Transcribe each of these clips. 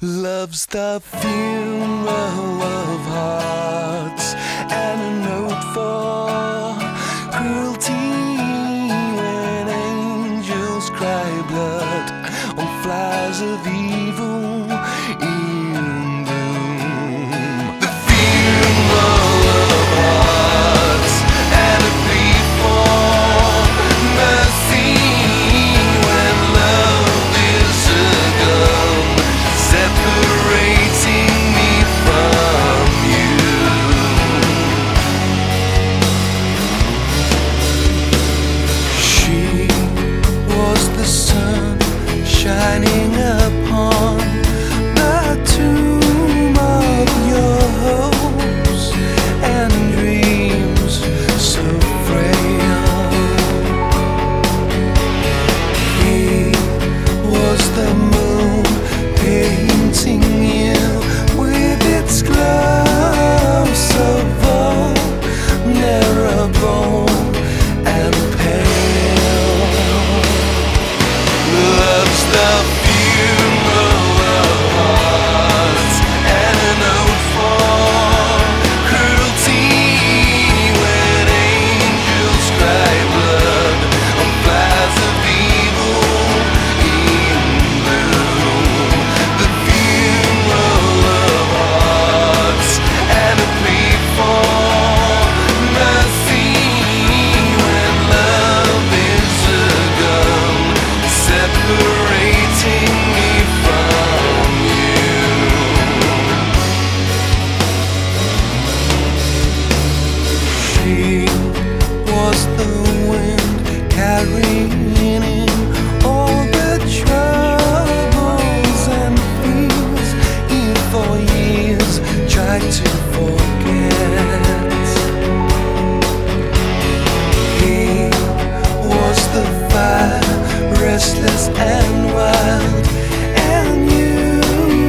Love's the funeral of hearts and a note for cruelty when angels cry blood on flowers of evil in bloom. The funeral of hearts and a plea for mercy when love is a gun separating me from you. She was the sun shining upon the tomb of your hopes and dreams so frail. He was the moon painting you with its glow so vulnerable and pale. Love's the funeral of hearts and a note for cruelty when angels cry blood on flowers of evil in bloom. The funeral of hearts and a plea for mercy when love is a gun separating me from you. She was the wind carrying in all the troubles and fears you for years tried to forget. He was the fire, restless and wild, and you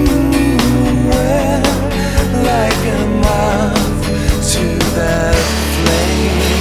were like a moth to that flame.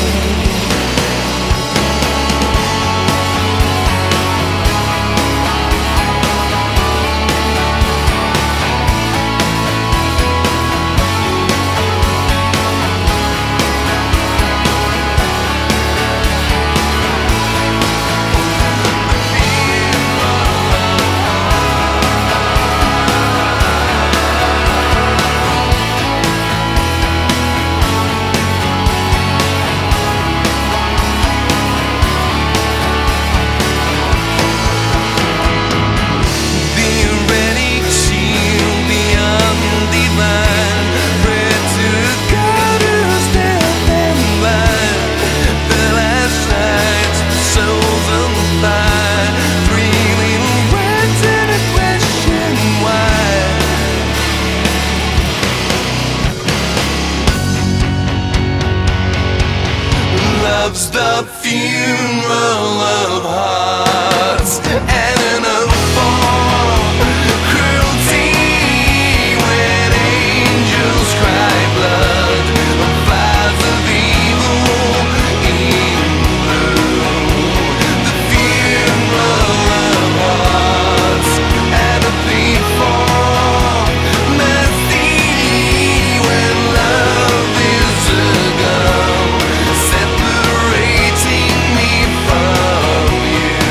Love's the funeral of hearts and an oath for cruelty when angels cry blood on flowers of evil in bloom. The funeral of hearts and a plea for mercy when love is a gun separating me from you.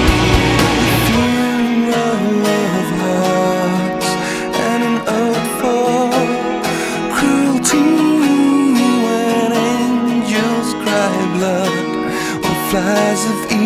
Funeral of hearts and an ode for cruelty when angels cry blood on flies of evil.